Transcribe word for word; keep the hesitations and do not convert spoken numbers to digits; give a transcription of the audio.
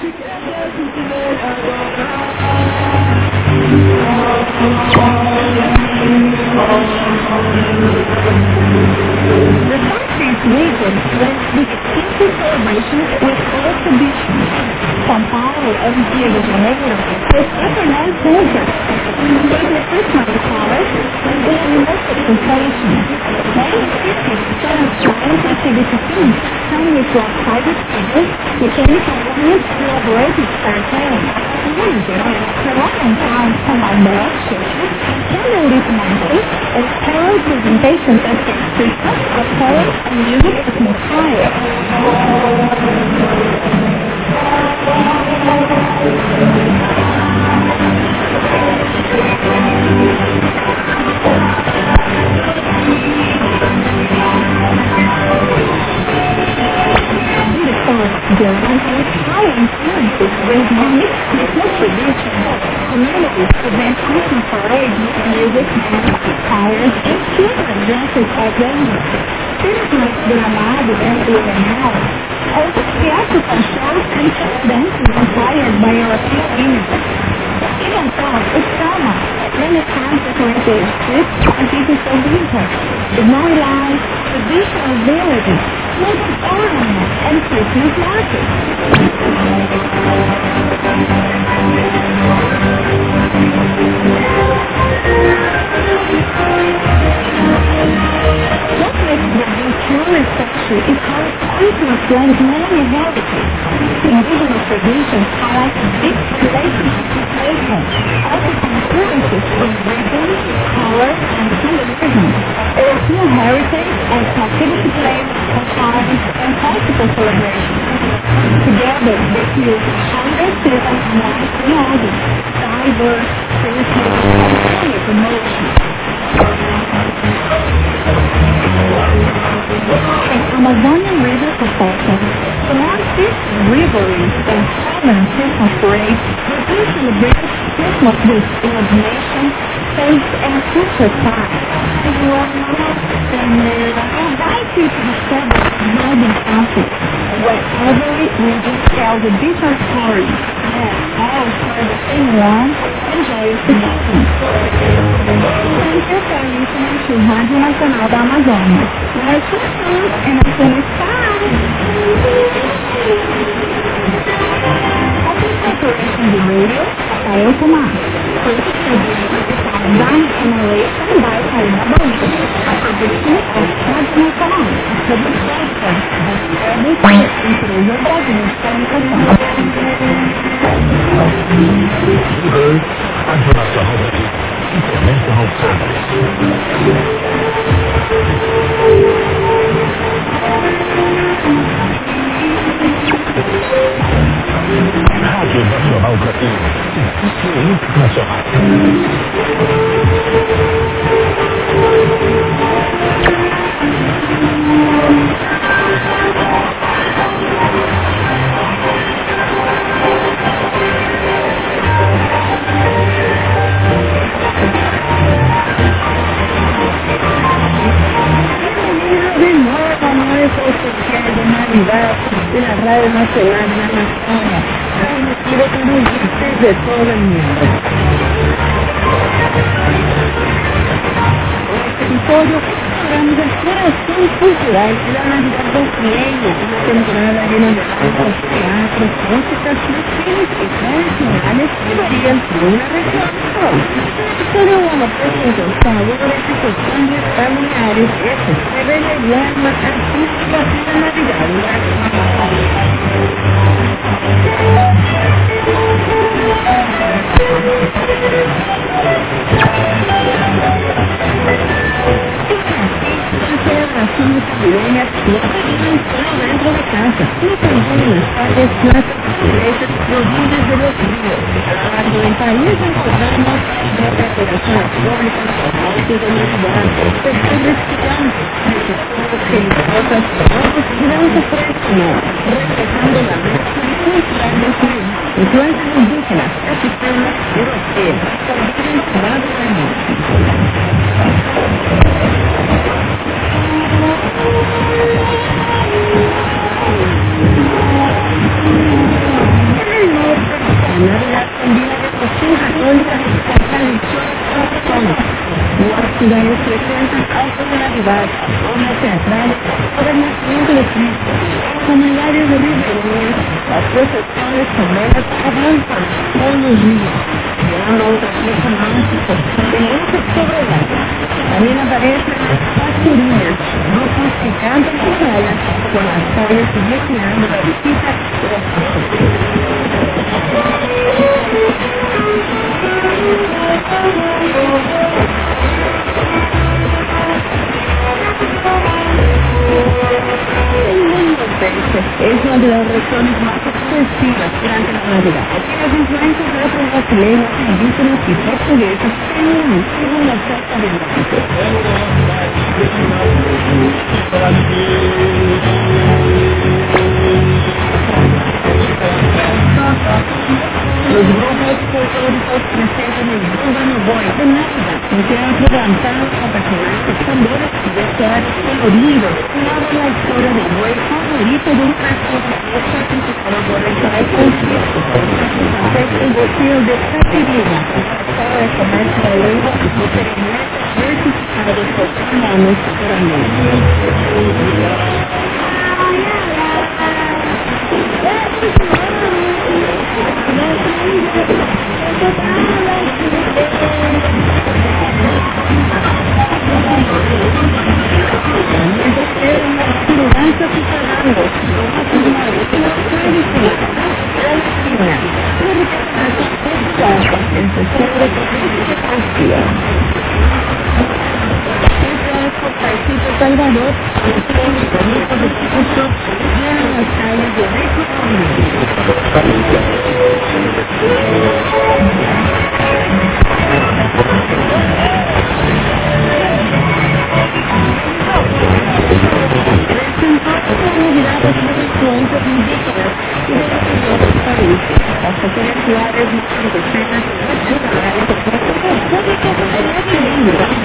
The Southeast region blends the extensive celebrations with oral traditions. São Paulo and Rio de Janeiro with synchronized culture. The Christmas colors and the domestic sensation. Many cities set up shrines and activities, some with their private figures, mechanical ornaments, elaborated storytelling. In general, the Roman towns combine baroque churches, candlelit monuments, and carol presentations of Christmas, of poems and music atmosphere. Building and Italian influences bring unique Christmas traditions. Communities present Christmas parades with music, dance, fires, and children dresses as vendors. Cities like Gramado and Blumenau host theatrical shows and folk dances inspired by European images. Even so, it's summer. Many times decorated streets and beautiful winter. Snowy lights, traditional villages, local ornaments, and Christmas markets. What makes the truly special is how Christmas blends many heritage. Indigenous traditions highlight a deep relationship with nature, African influences in rhythm, color, and symbolism, European heritage, and nativity plays, parties, and festival celebrations. Together, they create a stronger sense of life in August, diverse, spiritual, and full of emotion. In Amazonian River Profession, the largest revelries and southern Christmas parades will celebrate Christmas with imagination, faith, and culture pride. As well known, I invite you to discover Northern Africa, where every region tells a different story, and all share the same warmth and joyous together. Thank you for listening to Rádio Nacional da Amazônia. Merry Christmas and a feliz time! Open preparation the radio, Rafael Tomás. First production design and narration by Karina Bonito. A production of Rádio Nacional. A production of Airbus, Empresa Brasil de Comunicação. You heard Rádio Nacional Brasil. International Service. Rádio Nacional Brasil. Serviço Internacional. De la Radio Nacional de Amazonas, transmitido con oyentes de todo el mundo. Este episodio hablamos del corazón cultural y la Navidad brasileña, una temporada llena de danzas, teatros, músicas, filmes y tradicionales que varían por una región. Este episodio vamos a presentar sobre situaciones familiares que se revelan más artísticas de la Navidad. Celebraciones navideñas no terminan solo dentro de casa, sino también en las calles, plazas, iglesias, los líderes de los ríos. A lo largo del país encontramos decoraciones públicas, montes de Navidad, pesebres gigantes, recepciones religiosas, juegos y danzas tradicionales, reflejando la mezcla cultural del país. Influencias indígenas, africanas, europeas, también inspiradas en el ciudades presentan autoridad, obras teatrales, por el nacimiento de Cristo, comunidades de reuniones, las procesiones sonoras avanzan por los ríos, llevando a un reflejo mágico de ese sobrevalor. También aparecen las pastorías, grupos que cantan y bailan con las calles y gestionando la visita de los pastores. Es una de las regiones más extensivas durante la Navidad. Las influencias de otros brasileños, indígenas y portugueses tenían según la cerca del norte. Los grupos folclóricos presentan el Búlgaro Boy de Navidad, un teatro levantado con personajes tambores y vestuarios coloridos, narra la historia del buey favorito de un pastor que está criticado por el país concierto. El vestido de Caterina, estaba de comercio de lengua y posteriormente certificado por humanos Salvador, las calles de Las